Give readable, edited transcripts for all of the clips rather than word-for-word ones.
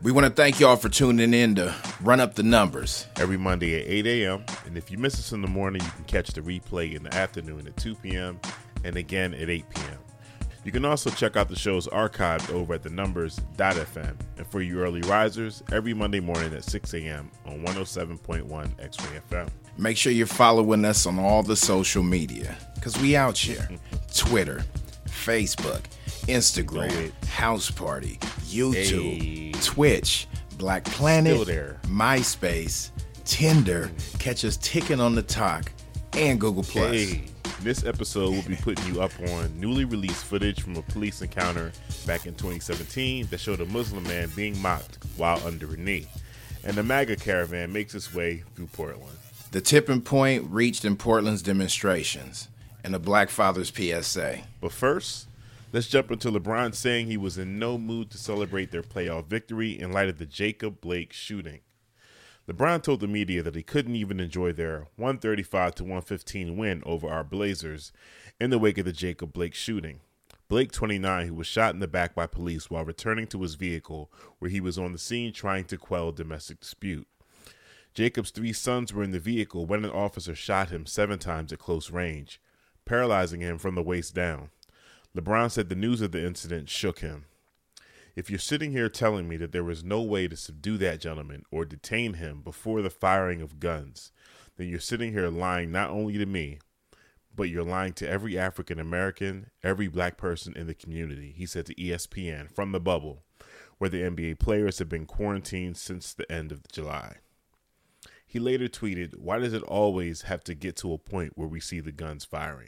We want to thank y'all for tuning in to Run Up the Numbers. Every Monday at 8 a.m. And if you miss us in the morning, you can catch the replay in the afternoon at 2 p.m. and again at 8 p.m. You can also check out the shows archived over at thenumbers.fm. And for you early risers, every Monday morning at 6 a.m. on 107.1 X-Ray FM. Make sure you're following us on all the social media, because we out here. Twitter, Facebook, Instagram, House Party, YouTube, Twitch, Black Planet, Still there. MySpace, Tinder, catch us ticking on the talk, and Google+. Hey, this episode will be putting you up on newly released footage from a police encounter back in 2017 that showed a Muslim man being mocked while under a knee. And the MAGA caravan makes its way through Portland. The tipping point reached in Portland's demonstrations and the Black Fathers PSA. But first, let's jump into LeBron saying he was in no mood to celebrate their playoff victory in light of the Jacob Blake shooting. LeBron told the media that he couldn't even enjoy their 135-115 win over our Blazers in the wake of the Jacob Blake shooting. Blake, 29, who was shot in the back by police while returning to his vehicle where he was on the scene trying to quell a domestic dispute. Jacob's 3 sons were in the vehicle when an officer shot him 7 times at close range, paralyzing him from the waist down. LeBron said the news of the incident shook him. If you're sitting here telling me that there was no way to subdue that gentleman or detain him before the firing of guns, then you're sitting here lying not only to me, but you're lying to every African American, every black person in the community, he said to ESPN from the bubble, where the NBA players have been quarantined since the end of July. He later tweeted, "Why does it always have to get to a point where we see the guns firing?"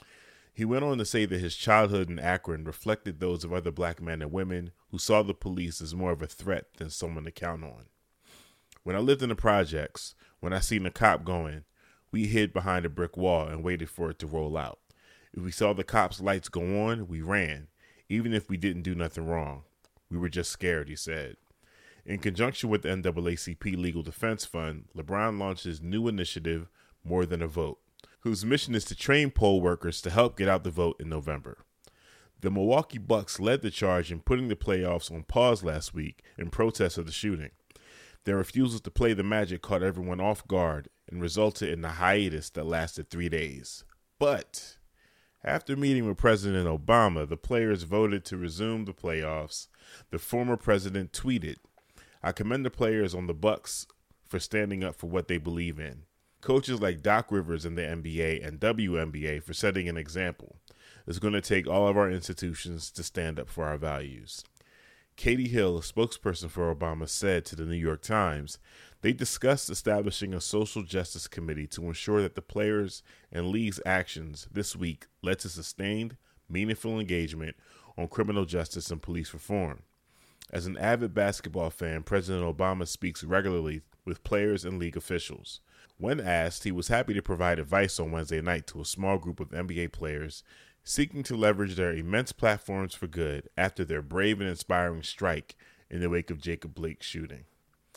He went on to say that his childhood in Akron reflected those of other black men and women who saw the police as more of a threat than someone to count on. When I lived in the projects, when I seen a cop going, we hid behind a brick wall and waited for it to roll out. If we saw the cops' lights go on, we ran, even if we didn't do nothing wrong. We were just scared, he said. In conjunction with the NAACP Legal Defense Fund, LeBron launched his new initiative, More Than a Vote, whose mission is to train poll workers to help get out the vote in November. The Milwaukee Bucks led the charge in putting the playoffs on pause last week in protest of the shooting. Their refusal to play the Magic caught everyone off guard and resulted in a hiatus that lasted 3 days. But after meeting with President Obama, the players voted to resume the playoffs. The former president tweeted, "I commend the players on the Bucks for standing up for what they believe in. Coaches like Doc Rivers in the NBA and WNBA for setting an example. It's going to take all of our institutions to stand up for our values." Katie Hill, a spokesperson for Obama, said to the New York Times, they discussed establishing a social justice committee to ensure that the players and league's actions this week led to sustained, meaningful engagement on criminal justice and police reform. As an avid basketball fan, President Obama speaks regularly with players and league officials. When asked, he was happy to provide advice on Wednesday night to a small group of NBA players seeking to leverage their immense platforms for good after their brave and inspiring strike in the wake of Jacob Blake's shooting.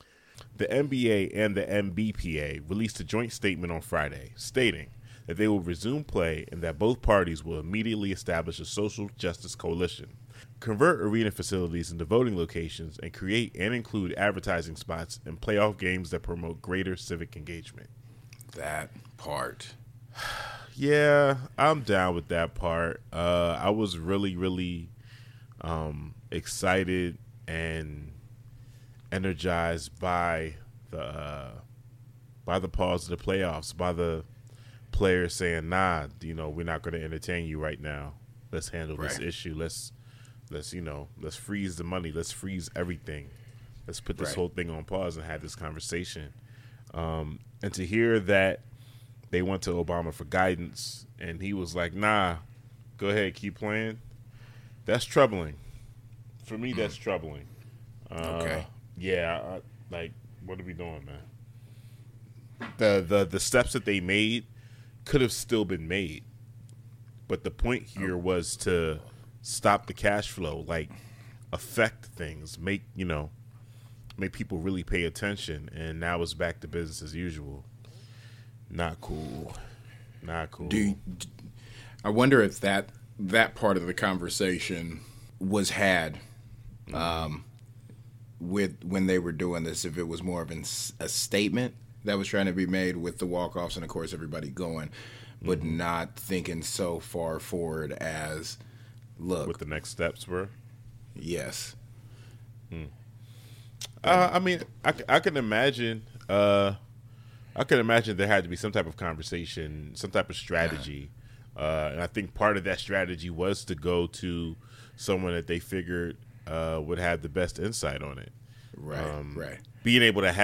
The NBA and the NBPA released a joint statement on Friday, stating that they will resume play and that both parties will immediately establish a social justice coalition, convert arena facilities into voting locations, and create and include advertising spots in playoff games that promote greater civic engagement. That part. Yeah, I'm down with that part. I was really excited and energized by the pause of the playoffs, by the players saying, "Nah, we're not going to entertain you right now. Let's handle this issue. Let's freeze the money. Let's freeze everything. Let's put this whole thing on pause and have this conversation." And to hear that they went to Obama for guidance and he was like, "Nah, go ahead, keep playing." That's troubling. For me, that's troubling. Okay. Yeah, what are we doing, man? The steps that they made could have still been made, but the point here was to stop the cash flow, affect things, make people really pay attention, and now it's back to business as usual. Not cool. I wonder if that part of the conversation was had with when they were doing this, if it was more of a statement that was trying to be made with the walk-offs and, of course, everybody going, but not thinking so far forward as, look. What the next steps were? Yes. I mean, I can imagine. I can imagine there had to be some type of conversation, some type of strategy, and I think part of that strategy was to go to someone that they figured would have the best insight on it. Right. Being able to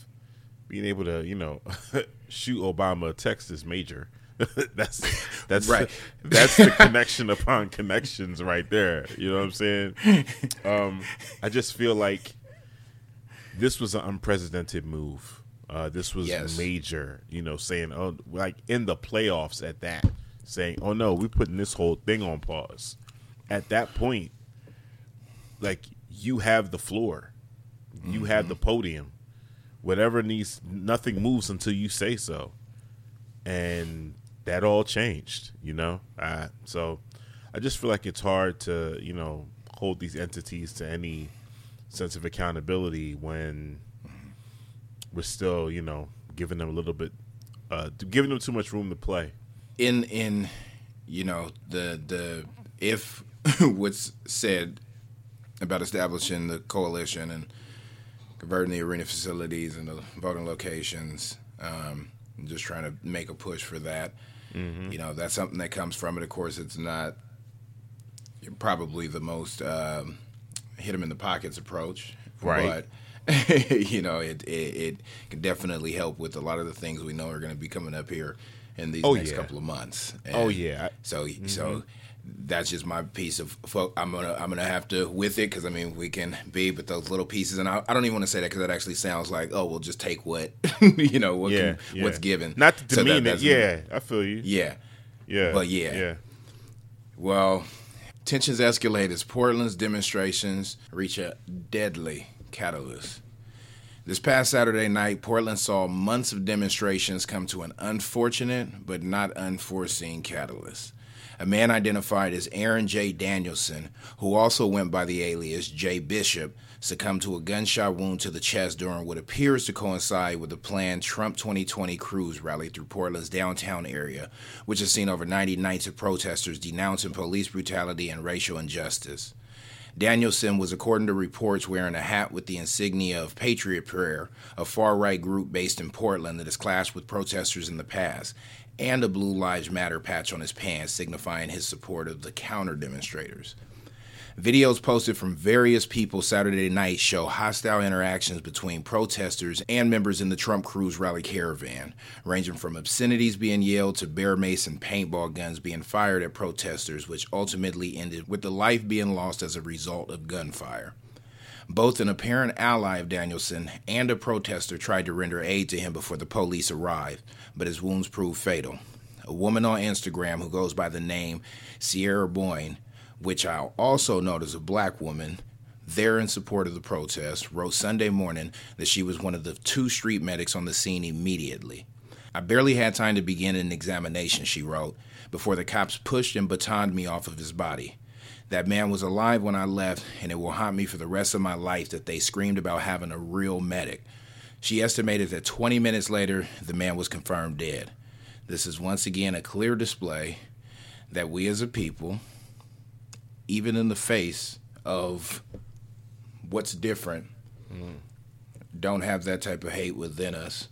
shoot Obama a text is major. that's right. That's the connection upon connections right there. You know what I'm saying? I just feel like this was an unprecedented move. This was major. Saying, oh, like in the playoffs at that, saying, oh no, we're putting this whole thing on pause. At that point, like, you have the floor, you have the podium. Whatever nothing moves until you say so, and that all changed. So I just feel like it's hard to hold these entities to any sense of accountability when we're still giving them a little bit, giving them too much room to play. In the if what's said about establishing the coalition and converting the arena facilities and the voting locations, just trying to make a push for that. That's something that comes from it. Of course, it's not probably the most hit them in the pockets approach, right? But it can definitely help with a lot of the things we know are going to be coming up here in these next couple of months. And so that's just my piece of I'm gonna have to with it, because I mean we can be but those little pieces, and I don't even want to say that because that actually sounds like, oh, we'll just take what what's given, not to demean it. Yeah, I feel you. But well, tensions escalate as Portland's demonstrations reach a deadly catalyst. This past Saturday night, Portland saw months of demonstrations come to an unfortunate but not unforeseen catalyst. A man identified as Aaron J. Danielson, who also went by the alias Jay Bishop, succumbed to a gunshot wound to the chest during what appears to coincide with the planned Trump 2020 cruise rally through Portland's downtown area, which has seen over 90 nights of protesters denouncing police brutality and racial injustice. Danielson was, according to reports, wearing a hat with the insignia of Patriot Prayer, a far-right group based in Portland that has clashed with protesters in the past, and a Blue Lives Matter patch on his pants signifying his support of the counter-demonstrators. Videos posted from various people Saturday night show hostile interactions between protesters and members in the Trump Cruise rally caravan, ranging from obscenities being yelled to bear mace and paintball guns being fired at protesters, which ultimately ended with the life being lost as a result of gunfire. Both an apparent ally of Danielson and a protester tried to render aid to him before the police arrived, but his wounds proved fatal. A woman on Instagram who goes by the name Sierra Boyne, which I'll also note is a black woman, there in support of the protest, wrote Sunday morning that she was one of the 2 street medics on the scene immediately. I barely had time to begin an examination, she wrote, before the cops pushed and batoned me off of his body. That man was alive when I left, and it will haunt me for the rest of my life that they screamed about having a real medic. She estimated that 20 minutes later, the man was confirmed dead. This is once again a clear display that we as a people, even in the face of what's different, don't have that type of hate within us.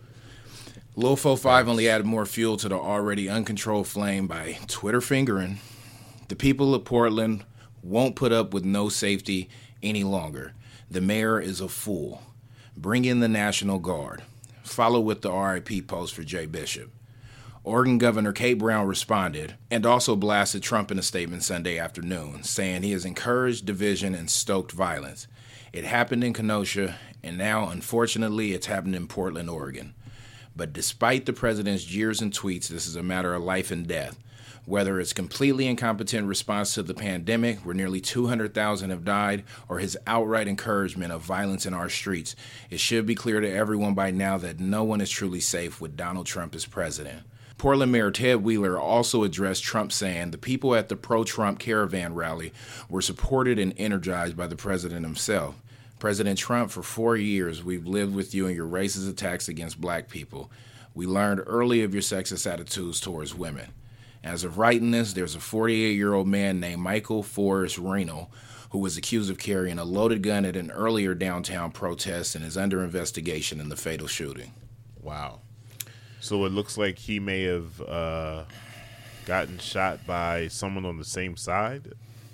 Lil 45 only added more fuel to the already uncontrolled flame by Twitter fingering. The people of Portland won't put up with no safety any longer. The mayor is a fool. Bring in the National Guard. Follow with the RIP post for Jay Bishop. Oregon Governor Kate Brown responded and also blasted Trump in a statement Sunday afternoon, saying he has encouraged division and stoked violence. It happened in Kenosha, and now, unfortunately, it's happened in Portland, Oregon. But despite the president's jeers and tweets, this is a matter of life and death. Whether it's completely incompetent response to the pandemic, where nearly 200,000 have died, or his outright encouragement of violence in our streets, it should be clear to everyone by now that no one is truly safe with Donald Trump as president. Portland Mayor Ted Wheeler also addressed Trump, saying the people at the pro-Trump caravan rally were supported and energized by the president himself. President Trump, for 4 years, we've lived with you and your racist attacks against black people. We learned early of your sexist attitudes towards women. As of writing this, there's a 48-year-old man named Michael Forrest Reno who was accused of carrying a loaded gun at an earlier downtown protest and is under investigation in the fatal shooting. Wow. So it looks like he may have gotten shot by someone on the same side?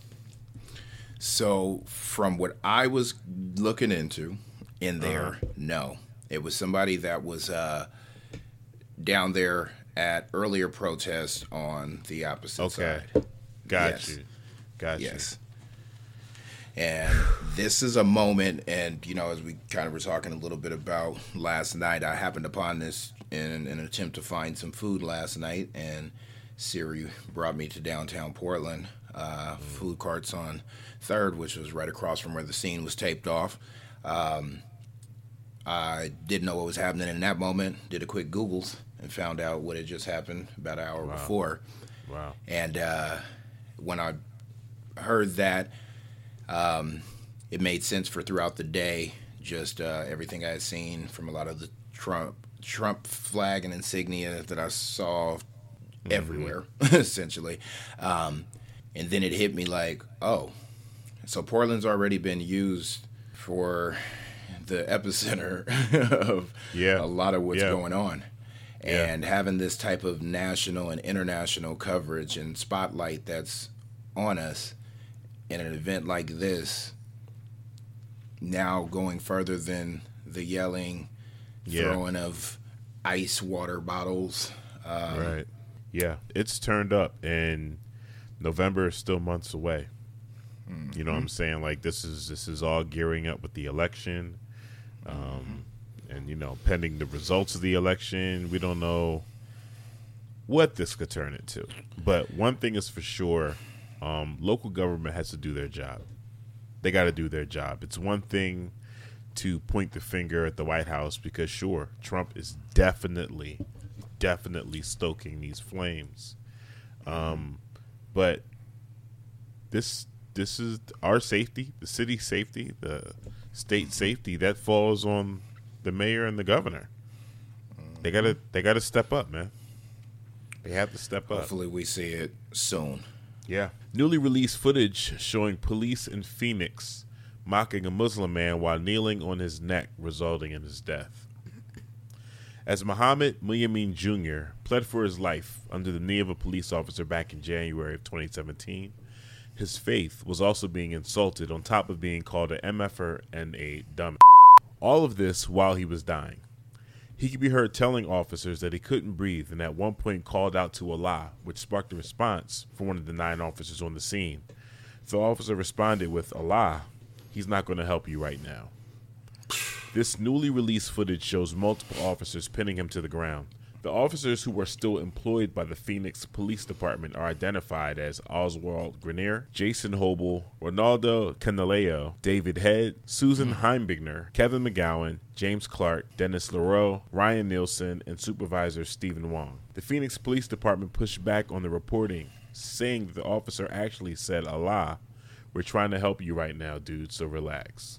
So from what I was looking into in there, no. It was somebody that was down there at earlier protests on the opposite side. Got you. Yes. And this is a moment, and, you know, as we kind of were talking a little bit about last night, I happened upon this in an attempt to find some food last night, and Siri brought me to downtown Portland, food carts on 3rd, which was right across from where the scene was taped off. I didn't know what was happening in that moment, did a quick Googles, and found out what had just happened about an hour before. Wow. And when I heard that, it made sense for throughout the day, just everything I had seen from a lot of the Trump flag and insignia that I saw everywhere, essentially. And then it hit me like, oh, so Portland's already been used for the epicenter of a lot of what's going on. And having this type of national and international coverage and spotlight that's on us in an event like this, now going further than the yelling, throwing of ice water bottles. Right. Yeah, it's turned up, and November is still months away. Mm-hmm. You know what I'm saying? Like, this is all gearing up with the election. And, you know, pending the results of the election, we don't know what this could turn into. But one thing is for sure, local government has to do their job. They got to do their job. It's one thing to point the finger at the White House because, sure, Trump is definitely stoking these flames. But this is our safety, the city's safety, the state safety, that falls on the mayor and the governor. They gotta step up, man. They have to step up. Hopefully we see it soon. Yeah. Newly released footage showing police in Phoenix mocking a Muslim man while kneeling on his neck, resulting in his death. As Muhammad Muyamin Jr. pled for his life under the knee of a police officer back in January of 2017, his faith was also being insulted on top of being called an MFer and a dumb. All of this while he was dying. He could be heard telling officers that he couldn't breathe and at one point called out to Allah, which sparked a response from one of the 9 officers on the scene. The officer responded with, "Allah, he's not going to help you right now." This newly released footage shows multiple officers pinning him to the ground. The officers who are still employed by the Phoenix Police Department are identified as Oswald Grenier, Jason Hobel, Ronaldo Canaleo, David Head, Susan Heimbigner, Kevin McGowan, James Clark, Dennis Leroux, Ryan Nielsen, and Supervisor Stephen Wong. The Phoenix Police Department pushed back on the reporting, saying that the officer actually said, "Allah, we're trying to help you right now, dude, so relax."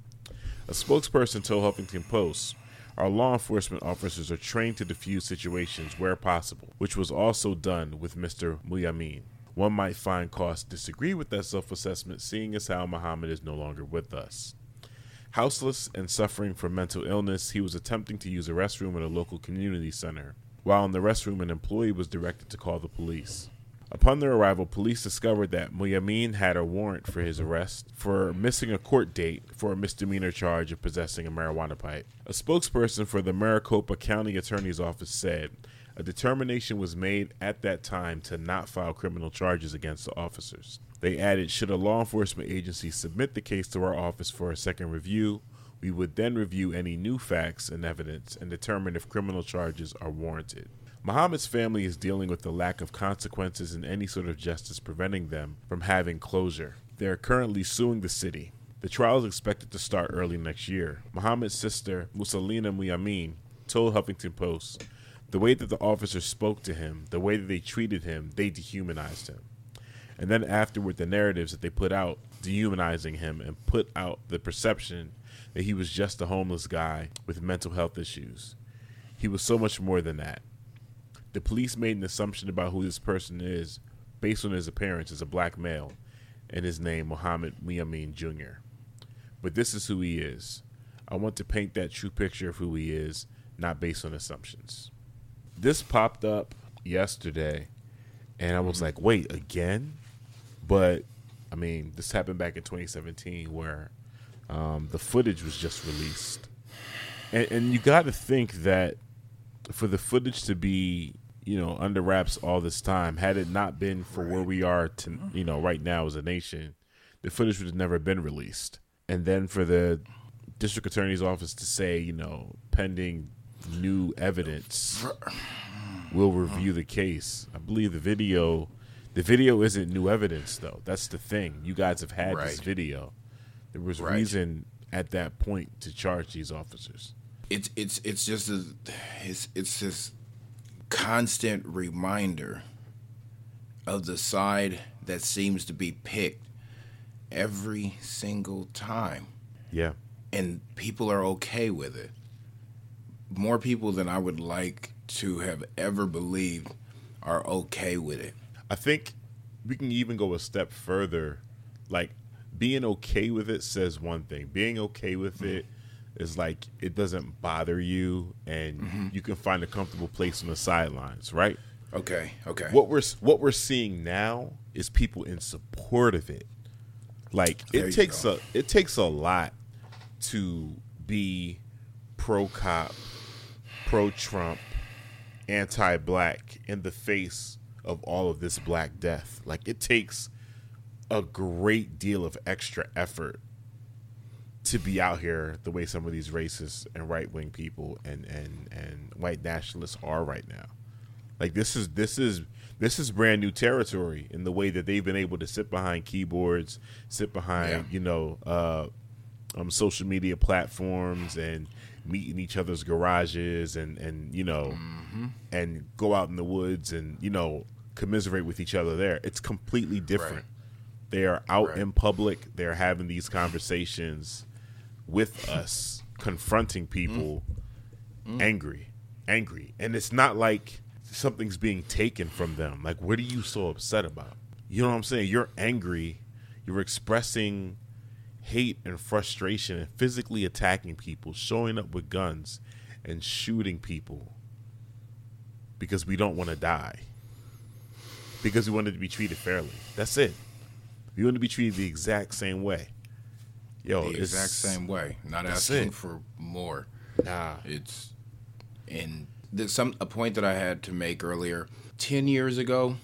A spokesperson told Huffington Post, "Our law enforcement officers are trained to defuse situations where possible," which was also done with Mr. Muyamin. One might find cause to disagree with that self-assessment, seeing as how Muhammad is no longer with us. Houseless and suffering from mental illness, he was attempting to use a restroom at a local community center. While in the restroom, an employee was directed to call the police. Upon their arrival, police discovered that Muyamin had a warrant for his arrest for missing a court date for a misdemeanor charge of possessing a marijuana pipe. A spokesperson for the Maricopa County Attorney's Office said a determination was made at that time to not file criminal charges against the officers. They added, should a law enforcement agency submit the case to our office for a second review, we would then review any new facts and evidence and determine if criminal charges are warranted. Muhammad's family is dealing with the lack of consequences and any sort of justice preventing them from having closure. They are currently suing the city. The trial is expected to start early next year. Muhammad's sister, Musalina Muyamin, told Huffington Post, the way that the officers spoke to him, the way that they treated him, they dehumanized him. And then afterward, the narratives that they put out dehumanizing him and put out the perception that he was just a homeless guy with mental health issues. He was so much more than that. The police made an assumption about who this person is based on his appearance as a black male and his name, Muhammad Miamin Jr. But this is who he is. I want to paint that true picture of who he is, not based on assumptions. This popped up yesterday, and I was like, wait, again? But, I mean, this happened back in 2017 where the footage was just released. And you got to think that for the footage to be, under wraps all this time, had it not been for where we are to, right now as a nation, the footage would have never been released. And then for the district attorney's office to say, pending new evidence, we'll review the case. I believe the video isn't new evidence, though. That's the thing. You guys have had this video. There was reason at that point to charge these officers. It's just it's this constant reminder of the side that seems to be picked every single time. Yeah. And people are okay with it. More people than I would like to have ever believed are okay with it. I think we can even go a step further. Like, being okay with it says one thing. Being okay with it is like it doesn't bother you, and you can find a comfortable place on the sidelines, right? Okay. What we're seeing now is people in support of it. Like, it takes a lot to be pro-cop, pro-Trump, anti-black in the face of all of this Black death. Like, it takes a great deal of extra effort to be out here the way some of these racist and right-wing people and white nationalists are right now. Like, this is brand new territory in the way that they've been able to sit behind keyboards, sit behind social media platforms, and meet in each other's garages, and and go out in the woods and commiserate with each other there. It's completely different. Right. They are out in public. They're having these conversations with us, confronting people, angry. And it's not like something's being taken from them. Like, what are you so upset about? You know what I'm saying? You're angry. You're expressing hate and frustration and physically attacking people, showing up with guns and shooting people because we don't want to die. Because we wanted to be treated fairly. That's it. We want to be treated the exact same way. The exact same way. Not asking for more. Nah. There's a point that I had to make earlier. 10 years ago,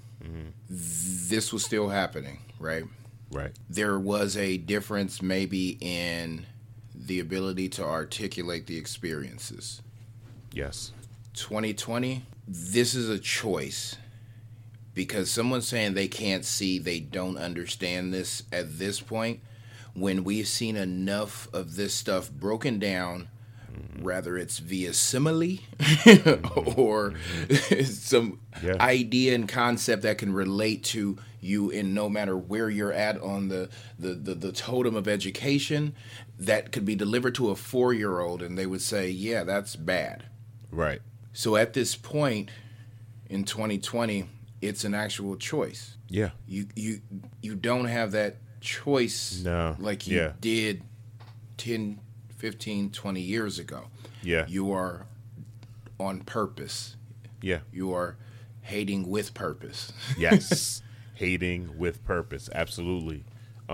this was still happening, right? Right. There was a difference maybe in the ability to articulate the experiences. Yes. 2020, this is a choice. Because someone saying they can't see, they don't understand this at this point, when we've seen enough of this stuff broken down, rather it's via simile or some idea and concept that can relate to you in no matter where you're at on the totem of education, that could be delivered to a 4-year-old and they would say, yeah, that's bad. Right. So at this point in 2020, it's an actual choice. Yeah. You don't have that choice like you did 10, 15, 20 years ago. Yeah. You are on purpose. Yeah. You are hating with purpose. Yes. Hating with purpose. Absolutely.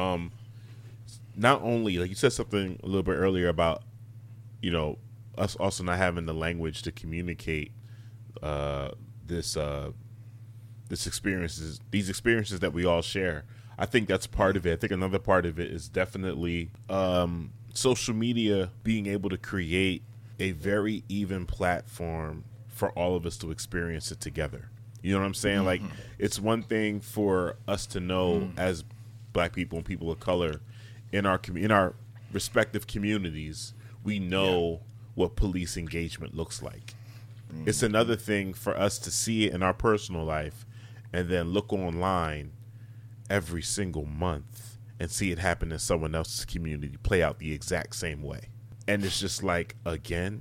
Not only, like you said something a little bit earlier about, us also not having the language to communicate these experiences that we all share. I think that's part of it. I think another part of it is definitely social media being able to create a very even platform for all of us to experience it together. You know what I'm saying? Like, it's one thing for us to know as Black people and people of color in our respective communities, we know what police engagement looks like. It's another thing for us to see it in our personal life and then look online every single month and see it happen in someone else's community play out the exact same way. And it's just like, again.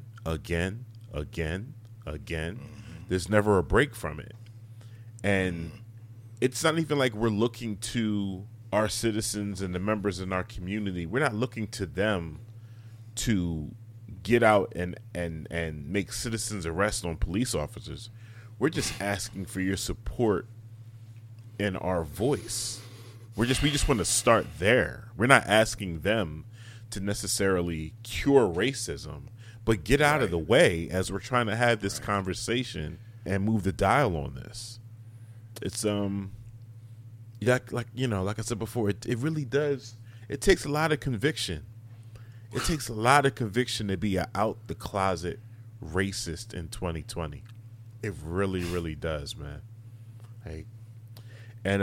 There's never a break from it. And it's not even like we're looking to our citizens and the members in our community. We're not looking to them to get out and make citizens arrest on police officers. We're just asking for your support in our voice. We just want to start there. We're not asking them to necessarily cure racism, but get out of the way as we're trying to have this conversation and move the dial on this. It's like I said before, it really does. It takes a lot of conviction. It takes a lot of conviction to be an out the closet racist in 2020. It really, really does, man. Hey, and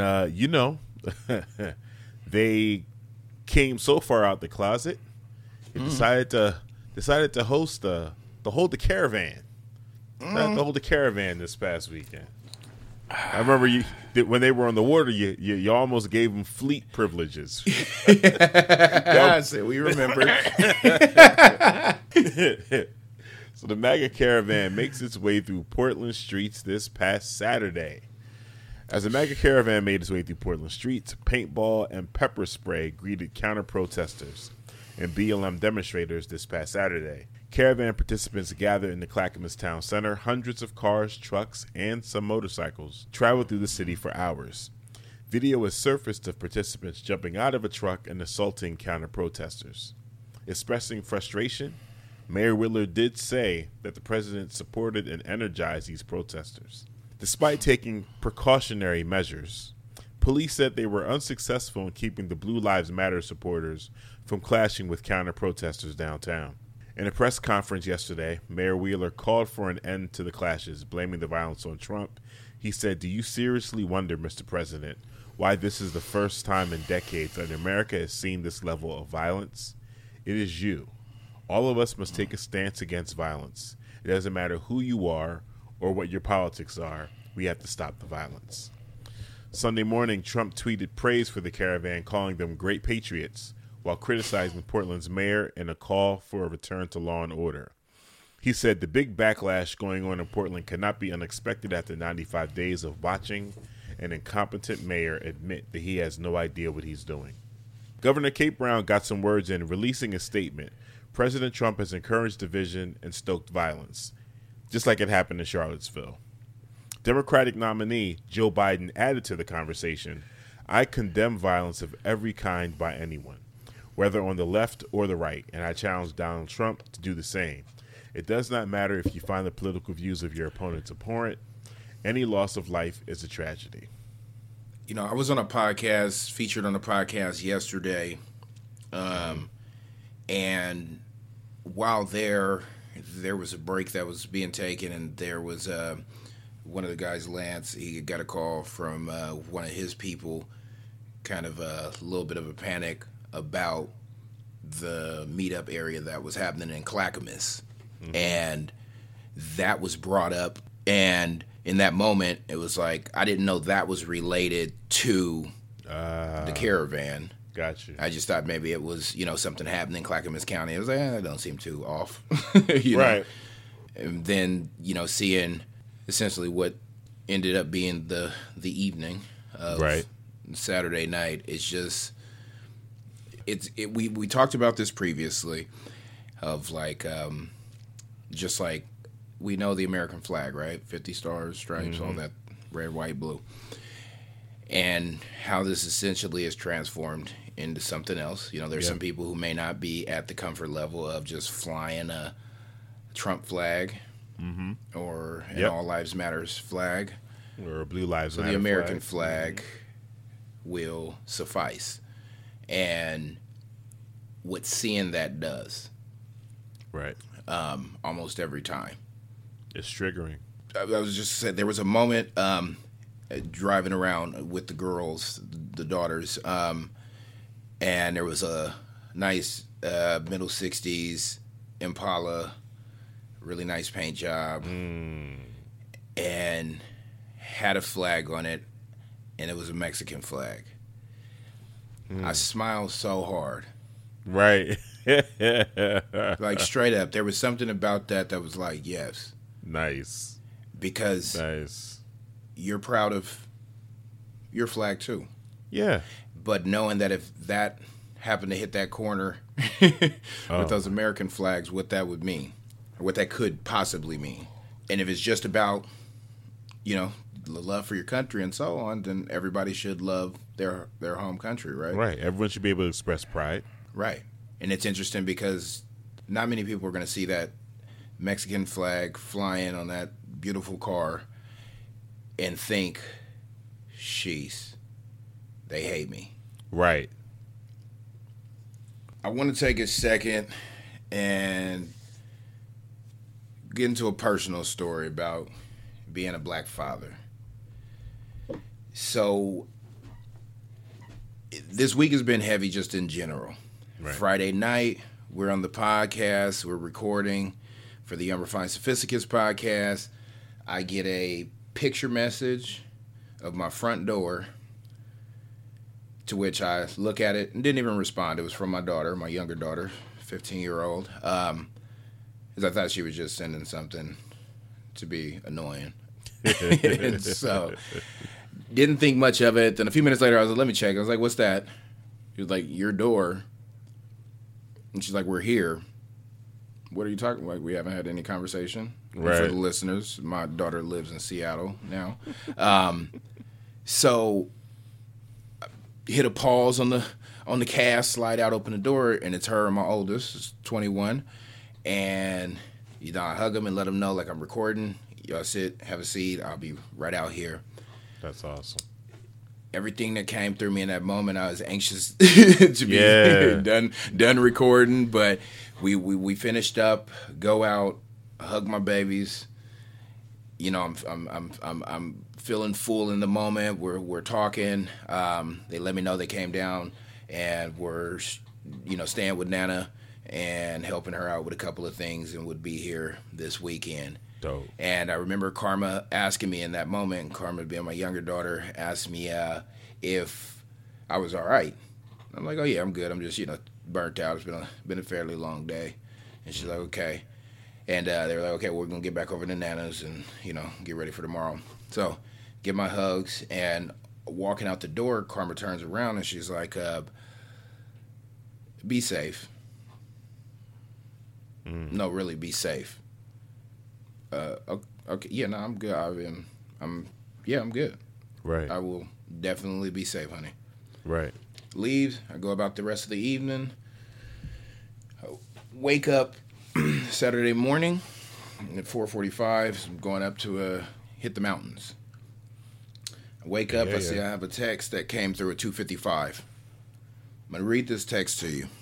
they came so far out the closet, they decided to host the Hold the Caravan. To hold the caravan this past weekend. I remember when they were on the water, you almost gave them fleet privileges. We remember. So the MAGA caravan makes its way through Portland streets this past Saturday. As the MAGA caravan made its way through Portland streets, paintball and pepper spray greeted counter-protesters and BLM demonstrators this past Saturday. Caravan participants gathered in the Clackamas Town Center. Hundreds of cars, trucks, and some motorcycles traveled through the city for hours. Video has surfaced of participants jumping out of a truck and assaulting counter-protesters. Expressing frustration, Mayor Wheeler did say that the president supported and energized these protesters. Despite taking precautionary measures, police said they were unsuccessful in keeping the Blue Lives Matter supporters from clashing with counter-protesters downtown. In a press conference yesterday, Mayor Wheeler called for an end to the clashes, blaming the violence on Trump. He said, "Do you seriously wonder, Mr. President, why this is the first time in decades that America has seen this level of violence? It is you. All of us must take a stance against violence. It doesn't matter who you are or what your politics are. We have to stop the violence." Sunday morning, Trump tweeted praise for the caravan, calling them great patriots, while criticizing Portland's mayor in a call for a return to law and order. He said the big backlash going on in Portland cannot be unexpected after 95 days of watching an incompetent mayor admit that he has no idea what he's doing. Governor Kate Brown got some words in, releasing a statement. President Trump has encouraged division and stoked violence, just like it happened in Charlottesville. Democratic nominee Joe Biden added to the conversation, "I condemn violence of every kind by anyone, whether on the left or the right, and I challenge Donald Trump to do the same. It does not matter if you find the political views of your opponents abhorrent. Any loss of life is a tragedy." You know, I was on a podcast, featured on a podcast yesterday, and while there was a break that was being taken, and there was one of the guys, Lance, he got a call from one of his people, kind of a little bit of a panic about the meetup area that was happening in Clackamas. And that was brought up, and in that moment, it was like, I didn't know that was related to the caravan. Gotcha. I just thought maybe it was, something happening in Clackamas County. I was like, that don't seem too off. Right. And then, seeing essentially what ended up being the evening of Saturday night, it's just, we talked about this previously of like, just like, we know the American flag, right? 50 stars, stripes, all that, red, white, blue. And how this essentially is transformed into something else. There's some people who may not be at the comfort level of just flying a Trump flag or an All Lives Matters flag. Or a Blue Lives Matter flag. So the American flag will suffice. And what seeing that does. Right. Almost every time. It's triggering. I was just saying, there was a moment driving around with the girls, the daughters, and there was a nice middle 60s Impala, really nice paint job, and had a flag on it, and it was a Mexican flag. I smiled so hard. Right. Like, straight up. There was something about that was like, yes. Nice. Because you're proud of your flag, too. Yeah. But knowing that if that happened to hit that corner with those American flags, what that would mean, or what that could possibly mean. And if it's just about, you know, the love for your country and so on, then everybody should love their home country, right? Right. Everyone should be able to express pride. Right. And it's interesting because not many people are going to see that Mexican flag flying on that beautiful car and think, sheesh, they hate me. Right. I want to take a second and get into a personal story about being a black father. So this week has been heavy just in general. Right. Friday night, we're on the podcast. We're recording for the Unrefined Sophisticates podcast. I get a picture message of my front door, to which I look at it and didn't even respond. It was from my daughter, my younger daughter, 15-year-old. Because I thought she was just sending something to be annoying. And so, didn't think much of it. Then a few minutes later, I was like, let me check. I was like, what's that? She was like, your door. And she's like, we're here. What are you talking about? Like, we haven't had any conversation. Right. For the listeners, my daughter lives in Seattle now. So, hit a pause on the cast, slide out, open the door, and it's her and my oldest, is 21. And, you know, I hug them and let them know, like, I'm recording. Y'all sit, have a seat. I'll be right out here. That's awesome. Everything that came through me in that moment, I was anxious to be done recording. But we finished up, go out, hug my babies. You know, I'm feeling full in the moment. We're talking. They let me know they came down and were, you know, staying with Nana and helping her out with a couple of things and would be here this weekend. Dope. And I remember Karma asking me in that moment, Karma being my younger daughter, asked me if I was all right. I'm like, oh yeah, I'm good. I'm just, you know, burnt out. It's been a fairly long day. And she's like, okay. And they were like, okay, we're going to get back over to Nana's and, you know, get ready for tomorrow. So get my hugs, and walking out the door, Karma turns around and she's like, be safe. No, really, be safe. Okay, yeah, no, I'm good. I'm good. Right. I will definitely be safe, honey. Right. Leave. I go about the rest of the evening. Wake up Saturday morning at 4:45. I'm going up to hit the mountains. I wake up. I see I have a text that came through at 2:55. I'm going to read this text to you.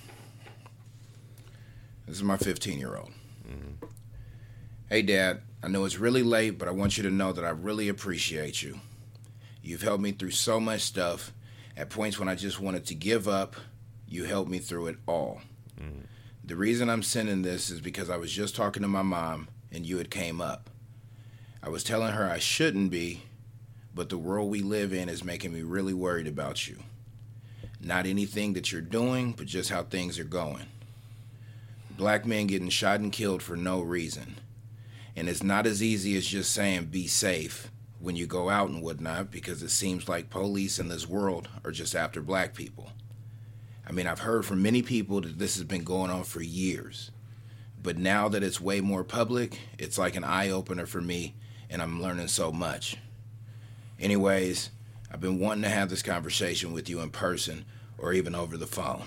This is my 15-year-old. Mm-hmm. Hey, Dad, I know it's really late, but I want you to know that I really appreciate you. You've helped me through so much stuff. At points when I just wanted to give up, you helped me through it all. Mm. The reason I'm sending this is because I was just talking to my mom, and you had came up. I was telling her I shouldn't be, but the world we live in is making me really worried about you. Not anything that you're doing, but just how things are going. Black men getting shot and killed for no reason. And it's not as easy as just saying be safe when you go out and whatnot, because it seems like police in this world are just after black people. I mean, I've heard from many people that this has been going on for years. But now that it's way more public, it's like an eye-opener for me, and I'm learning so much. Anyways, I've been wanting to have this conversation with you in person or even over the phone.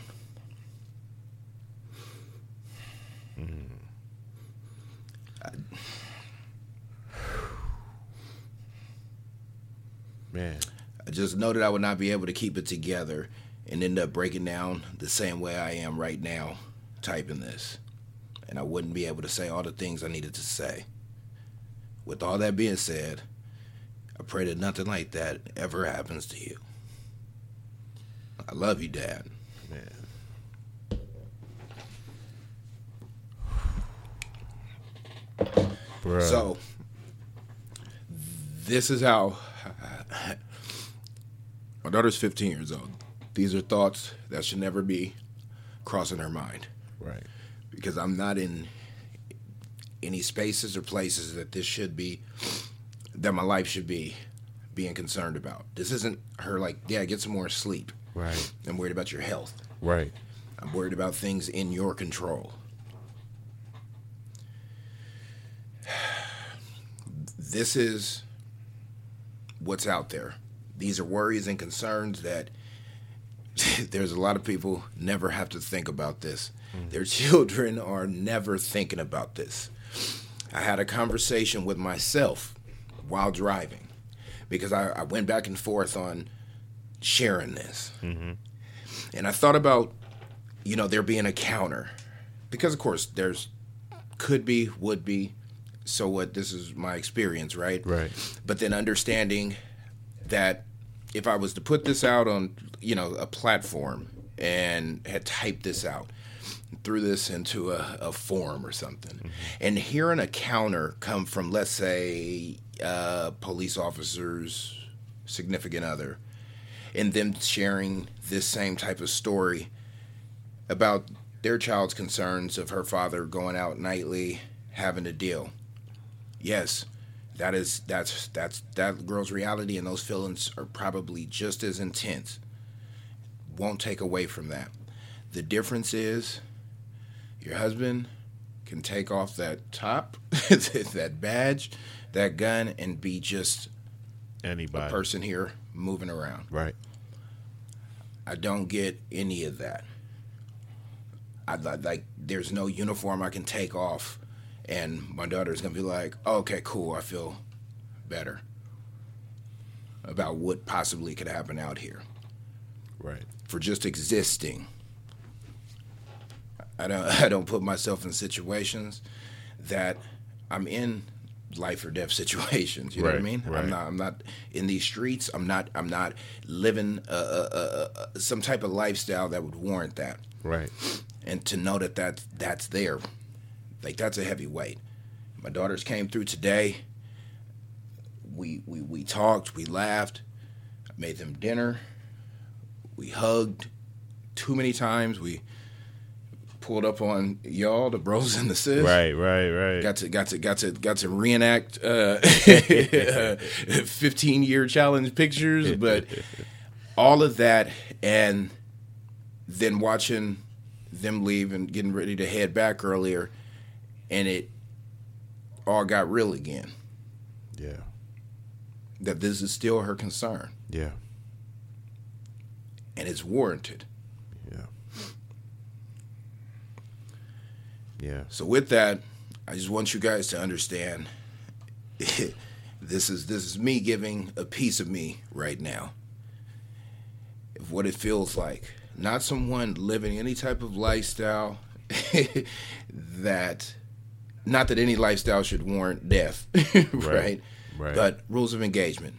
Man, I just know that I would not be able to keep it together and end up breaking down the same way I am right now typing this. And I wouldn't be able to say all the things I needed to say. With all that being said, I pray that nothing like that ever happens to you. I love you, Dad. Man. Bruh. So, this is how... My daughter's 15 years old. These are thoughts that should never be crossing her mind. Right. Because I'm not in any spaces or places that that my life should be being concerned about. This isn't her like, yeah, get some more sleep. Right. I'm worried about your health. Right. I'm worried about things in your control. This is what's out there. These are worries and concerns that there's a lot of people never have to think about this. Their children are never thinking about this. I had a conversation with myself while driving because I went back and forth on sharing this. Mm-hmm. And I thought about, there being a counter. Because, of course, there's could be, would be. So what? This is my experience, right? Right. But then understanding that if I was to put this out on, a platform and had typed this out, threw this into a forum or something, mm-hmm. and hearing a counter come from, let's say, police officers, significant other, and them sharing this same type of story about their child's concerns of her father going out nightly, having a deal. Yes, that's that girl's reality, and those feelings are probably just as intense. Won't take away from that. The difference is your husband can take off that top, that badge, that gun, and be just anybody, a person here moving around. Right. I don't get any of that. There's no uniform I can take off, and my daughter's gonna be like, oh, "Okay, cool. I feel better about what possibly could happen out here." Right. For just existing. I don't put myself in situations that I'm in life or death situations. You know what I mean? Right. I'm not in these streets. I'm not living some type of lifestyle that would warrant that. Right. And to know that's there, like that's a heavy weight. My daughters came through today. We talked. We laughed. I made them dinner. We hugged too many times. We pulled up on y'all, the bros and the sis. Right. Got to reenact 15-year challenge pictures, but all of that, and then watching them leave and getting ready to head back earlier, and it all got real again. Yeah. That this is still her concern. Yeah. And it's warranted. Yeah. So with that, I just want you guys to understand this is me giving a piece of me right now. Of what it feels like. Not someone living any type of lifestyle not that any lifestyle should warrant death, right? Right. But rules of engagement.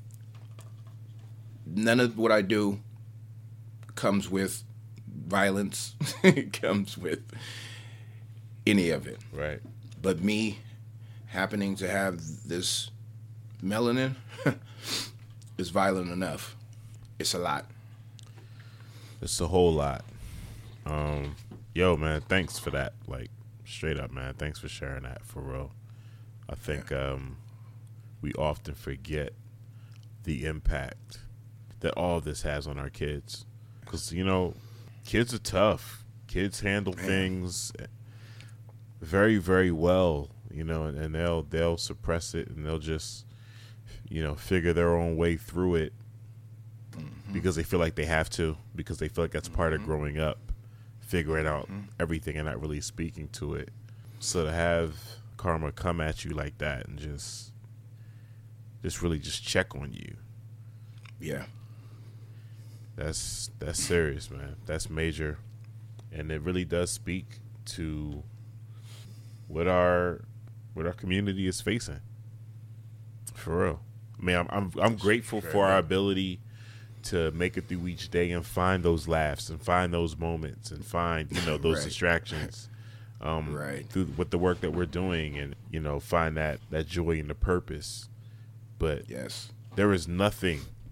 None of what I do comes with violence. It comes with any of it. Right. But me happening to have this melanin is violent enough. It's a lot. It's a whole lot. Yo, man, thanks for that. Like, straight up, man. Thanks for sharing that, for real. I think we often forget the impact that all of this has on our kids. Because, kids are tough. Kids handle things very, very well, and they'll suppress it, and they'll just, figure their own way through it because they feel like they have to, because they feel like that's part of growing up, figuring out everything and not really speaking to it. So to have karma come at you like that and just really just check on you. Yeah. That's serious, man. That's major. And it really does speak to what our community is facing. For real. I mean, I'm grateful for our ability to make it through each day and find those laughs and find those moments and find, those distractions. Through with the work that we're doing, and find that joy and the purpose. But yes, there is nothing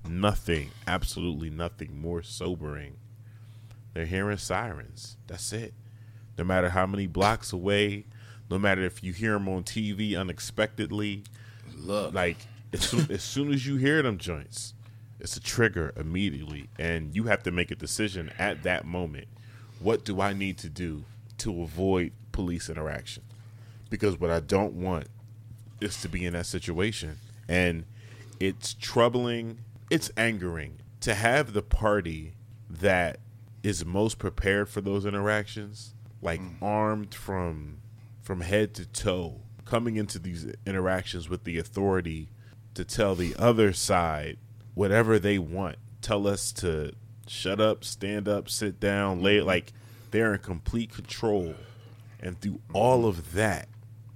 nothing, absolutely nothing more sobering. They're hearing sirens. That's it. No matter how many blocks away, no matter if you hear them on TV unexpectedly, look, like as soon as you hear them joints, it's a trigger immediately, and you have to make a decision at that moment. What do I need to do to avoid police interaction? Because what I don't want is to be in that situation. And it's troubling, it's angering to have the party that is most prepared for those interactions, like armed from head to toe, coming into these interactions with the authority to tell the other side whatever they want. Tell us to shut up, stand up, sit down, lay it. Like they're in complete control. And through all of that,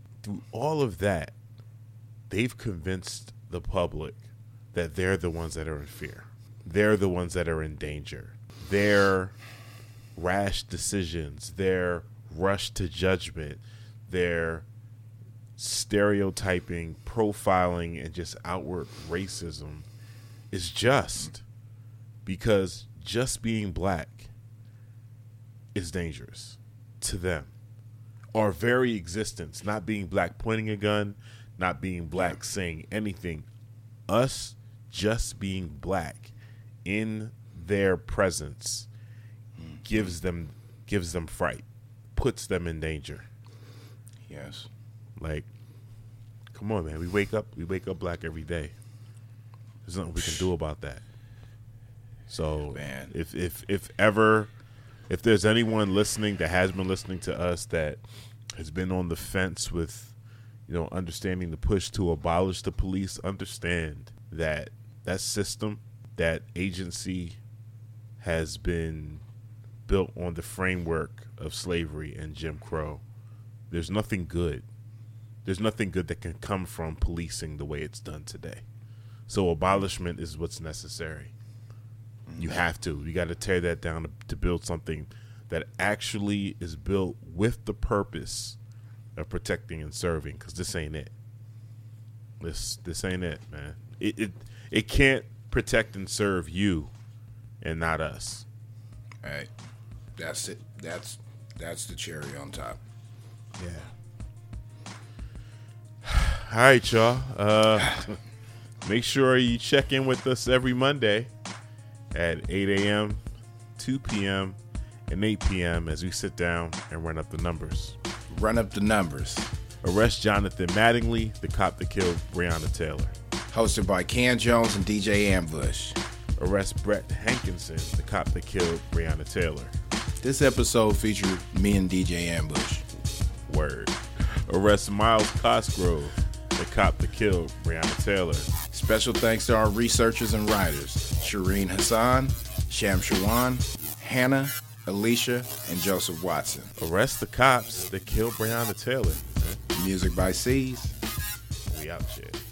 they've convinced the public that they're the ones that are in fear. They're the ones that are in danger. Their rash decisions, their rush to judgment, their stereotyping, profiling, and just outward racism is just because just being black is dangerous to them. Our very existence, not being black pointing a gun, not being black saying anything, us just being black in their presence gives them fright, puts them in danger. Yes. Like, come on, man. We wake up black every day. There's nothing we can do about that. So, man, if there's anyone listening that has been listening to us that has been on the fence with, understanding the push to abolish the police, understand that that system, that agency has been built on the framework of slavery and Jim Crow. There's nothing good. There's nothing good that can come from policing the way it's done today. So abolishment is what's necessary. You have to. You got to tear that down to build something that actually is built with the purpose of protecting and serving, because this ain't it. This ain't it, man. It can't protect and serve you and not us. Hey, that's it. That's the cherry on top. Yeah. All right, y'all. Make sure you check in with us every Monday at 8 a.m., 2 p.m., and 8 p.m. as we sit down and run up the numbers. Run up the numbers. Arrest Jonathan Mattingly, the cop that killed Breonna Taylor. Hosted by Ken Jones and DJ Ambush. Arrest Brett Hankinson, the cop that killed Breonna Taylor. This episode featured me and DJ Ambush. Word. Arrest Miles Cosgrove, the cop that killed Breonna Taylor. Special thanks to our researchers and writers, Shireen Hassan, Sham Shawan, Hannah, Alicia, and Joseph Watson. Arrest the cops that killed Breonna Taylor. Music by C's. We out here.